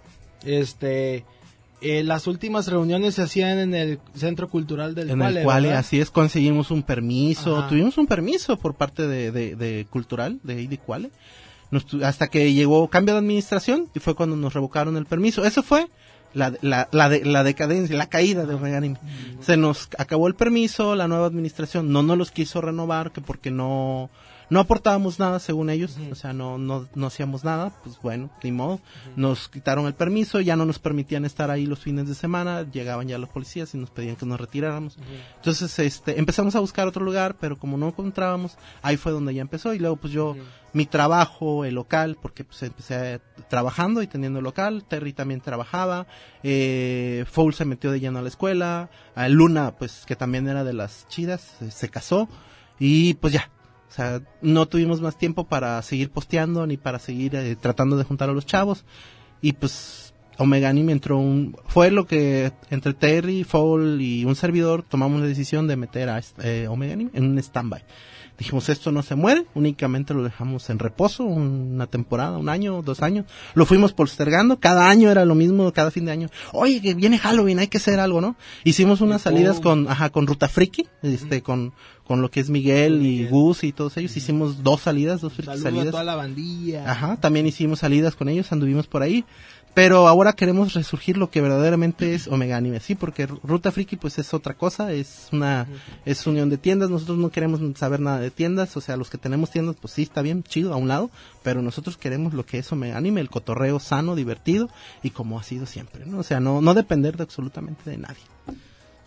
Este, eh, las últimas reuniones se hacían en el Centro Cultural del En Cuale, el cual, ¿verdad? así es, conseguimos un permiso, Ajá. tuvimos un permiso por parte de, de, de Cultural, de Idicuale, nos tu- hasta que llegó cambio de administración y fue cuando nos revocaron el permiso. Eso fue la, la, la, de- la decadencia, la caída de Omega Anime. Se nos acabó el permiso, la nueva administración no nos los quiso renovar, que porque no... No aportábamos nada según ellos, o sea, no, no, no hacíamos nada, pues bueno, ni modo. Nos quitaron el permiso, ya no nos permitían estar ahí los fines de semana, llegaban ya los policías y nos pedían que nos retiráramos. Entonces, este, empezamos a buscar otro lugar, pero como no encontrábamos, ahí fue donde ya empezó. Y luego, pues yo, mi trabajo, el local, porque pues empecé trabajando y teniendo el local, Terry también trabajaba, eh, Foul se metió de lleno a la escuela, a Luna, pues que también era de las chidas, se, se casó, y pues ya. O sea, no tuvimos más tiempo para seguir posteando ni para seguir eh, tratando de juntar a los chavos. Y pues Omega Anime entró un... Fue lo que entre Terry, Foul y un servidor tomamos la decisión de meter a eh, Omega Anime en un stand-by. Dijimos, esto no se muere, únicamente lo dejamos en reposo una temporada, un año, dos años. Lo fuimos postergando, cada año era lo mismo, cada fin de año. Oye, que viene Halloween, hay que hacer algo, ¿no? Hicimos unas salidas con, ajá, con Ruta Friki, este, con, con lo que es Miguel y Miguel. Gus y todos ellos. Hicimos dos salidas, dos friki Saludo a salidas. toda la bandilla. Ajá, también hicimos salidas con ellos, anduvimos por ahí. Pero ahora queremos resurgir lo que verdaderamente es Omega Anime, sí, porque Ruta Friki pues es otra cosa, es una es unión de tiendas, nosotros no queremos saber nada de tiendas, o sea, los que tenemos tiendas pues sí está bien, chido, a un lado, pero nosotros queremos lo que es Omega Anime, el cotorreo sano, divertido y como ha sido siempre, ¿no? O sea, no no depender de absolutamente de nadie.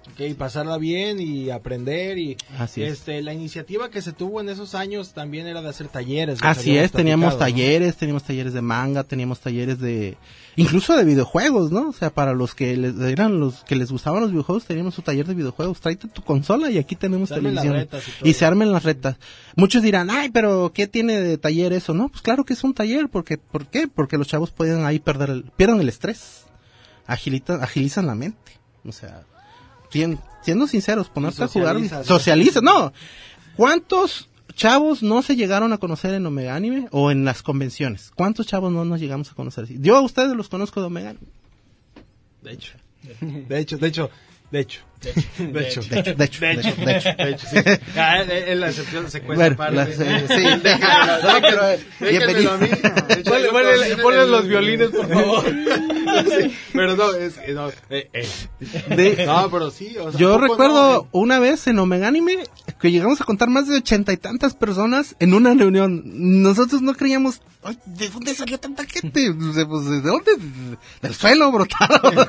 Okay, pasarla bien y aprender y Así es. este la iniciativa que se tuvo en esos años también era de hacer talleres. Así es, teníamos talleres, ¿no? teníamos talleres de manga, teníamos talleres de incluso de videojuegos, ¿no? O sea, para los que les eran los que les gustaban los videojuegos, teníamos su taller de videojuegos. Tráete tu consola y aquí tenemos se televisión. Las retas y, y se armen las retas. Muchos dirán, "Ay, pero ¿qué tiene de taller eso?" No, pues claro que es un taller, porque ¿por qué? Porque los chavos pueden ahí perder el pierden el estrés. Agilitan, agilizan la mente. O sea, siendo sinceros, ponerte a jugar, socializa, no. ¿Cuántos chavos no se llegaron a conocer en Omega Anime o en las convenciones? ¿Cuántos chavos no nos llegamos a conocer? Yo a ustedes los conozco de Omega Anime. De hecho, de hecho, de hecho, de hecho, de hecho, de hecho, de hecho, de hecho, de hecho, de hecho, sí. Ah, en la excepción se cuenta bueno, la, sí, déjalo, no, pero bienvenido. A mí. Ponle, ponle, ponle los violines, por favor. Sí, pero no, es, no, eh, eh. De, no, pero sí. O sea, yo recuerdo no, eh. una vez en Omega Anime que llegamos a contar más de ochenta y tantas personas en una reunión. Nosotros no creíamos, ay, ¿de dónde salió tanta gente? Pues, ¿de dónde? Del suelo brotaron.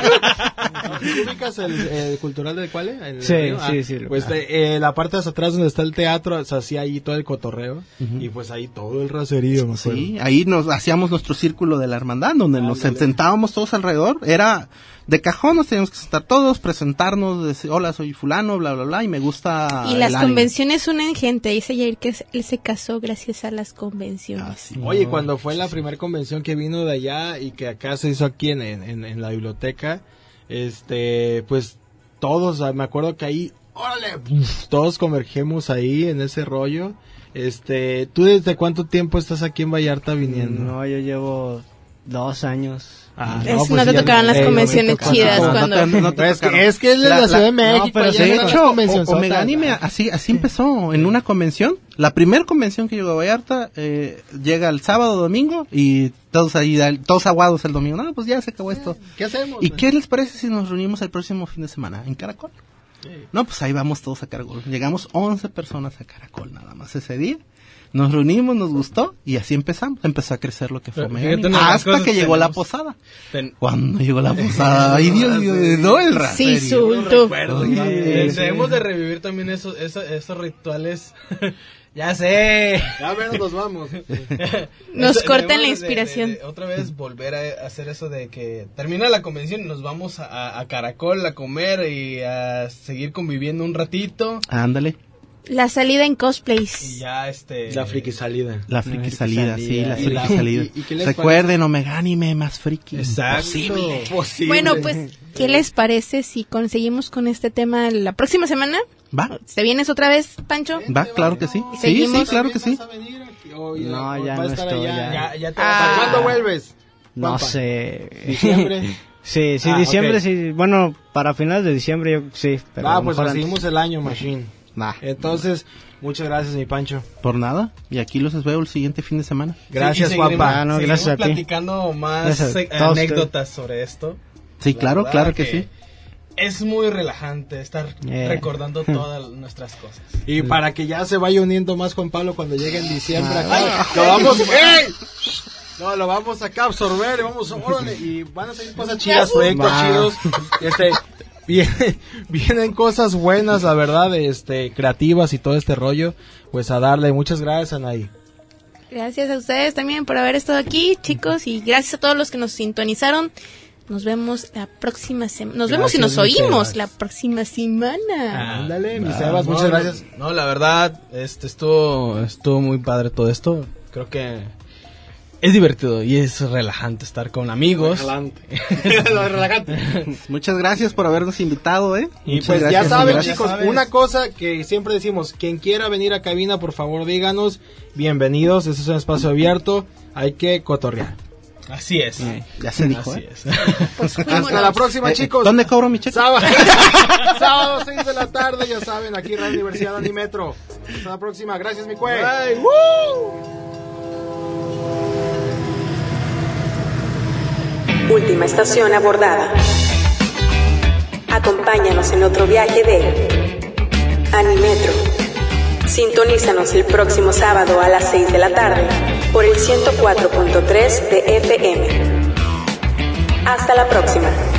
¿Ubicas el, el cultural de cuál es? El, sí, el sí, ah, sí. Pues de, eh, la parte de atrás donde está el teatro, se hacía ahí todo el cotorreo. Uh-huh. Y pues ahí todo el racerío, me acuerdo. Sí, ahí nos hacíamos nuestro círculo de la hermandad, donde ah, nos dale. sentábamos todos alrededor. Era de cajón, nos teníamos que sentar todos, presentarnos, decir, hola, soy fulano, bla, bla, bla, y me gusta. Y las convenciones unen gente. Dice Jair que él se casó gracias a las convenciones. Ah, sí. Oye, cuando fue la primera convención que vino de allá y que acá se hizo aquí en, en, en la biblioteca, este, pues todos, me acuerdo que ahí, órale, todos convergemos ahí en ese rollo. Este, ¿tú desde cuánto tiempo estás aquí en Vallarta viniendo? No, yo llevo dos años. Ah, es, no, pues no te tocaban las convenciones eh, chidas no, cuando... No te, no te es, que, es que es de la, la Ciudad de México. No, pero de hecho, o, Omega Anime así, así empezó en una convención. La primera convención que llegó a Vallarta eh, llega el sábado, domingo y todos ahí, todos aguados el domingo. No, pues ya se acabó esto. ¿Qué hacemos? ¿Y qué les parece si nos reunimos el próximo fin de semana en Caracol? Sí. No, pues ahí vamos todos a Caracol. Llegamos once personas a Caracol nada más ese día. Nos reunimos, nos gustó y así empezamos. Empezó a crecer lo que fue Omega Anime, hasta que llegó tenemos. la posada. Ten... Cuando llegó la posada, ay Dios mío, no el raserio. Sí, sulto. No debemos de revivir también esos, esos, esos rituales. Ya sé. Ya menos nos vamos. Nos Eso, cortan la inspiración. De, de, de, otra vez volver a hacer eso de que termina la convención y nos vamos a, a Caracol a comer y a seguir conviviendo un ratito. Ándale. La salida en cosplays. Y ya este... La friki salida. La friki, la friki salida, salida, sí, la friki la, salida. ¿Y, y Recuerden, Omega Anime más friki. Exacto. Posible. Posible. Bueno, pues, ¿qué les parece si conseguimos con este tema la próxima semana? ¿Va? ¿Te vienes otra vez, Pancho? Va, claro que sí. Sí, sí, claro que sí. No, ya no estoy. Ya. Ya, ya te ah. ¿Cuándo vuelves? No Pampa. sé. ¿Diciembre? Sí, sí, ah, diciembre, okay. sí. Bueno, para finales de diciembre, yo sí. Pero ah, pues seguimos el año, Machine. Nah. Entonces, muchas gracias, mi Pancho. Por nada. Y aquí los veo el siguiente fin de semana. Gracias, Juanpa. Ah, no, gracias a ti. platicando más anécdotas sobre esto. Sí, claro, claro que, que sí. Es muy relajante estar yeah. recordando todas nuestras cosas. Y para que ya se vaya uniendo más Juan Pablo cuando llegue en diciembre ah, acá, lo vamos, ¡ey! No, lo vamos acá a absorber, vamos, órale, y van a salir cosas chidas, proyectos chidos. Este, vienen, vienen cosas buenas, la verdad, este, creativas y todo este rollo. Pues a darle, muchas gracias, Anaí. Gracias a ustedes también por haber estado aquí, chicos, y gracias a todos los que nos sintonizaron. Nos vemos la próxima semana. Nos gracias, vemos y nos oímos Sebas. La próxima semana. Ándale, mi Sebas, muchas no, gracias. No, la verdad, este estuvo estuvo muy padre todo esto. Creo que es divertido y es relajante estar con amigos. Relajante. relajante. Muchas gracias por habernos invitado, ¿eh? Y muchas pues gracias, ya saben, gracias. chicos, una cosa que siempre decimos, quien quiera venir a cabina, por favor, díganos, bienvenidos, este es un espacio abierto, hay que cotorrear. Así es. Eh, ya se dijo. Así ¿eh? es. Pues, hasta la próxima, eh, chicos. ¿Dónde cobro mi cheque? Sábado, Sábado seis de la tarde, ya saben, aquí en la Universidad Animetro. Hasta la próxima. Gracias, mi cue. Última estación abordada. Acompáñanos en otro viaje de Animetro. Sintonízanos el próximo sábado a las seis de la tarde por el ciento cuatro punto tres de F M. Hasta la próxima.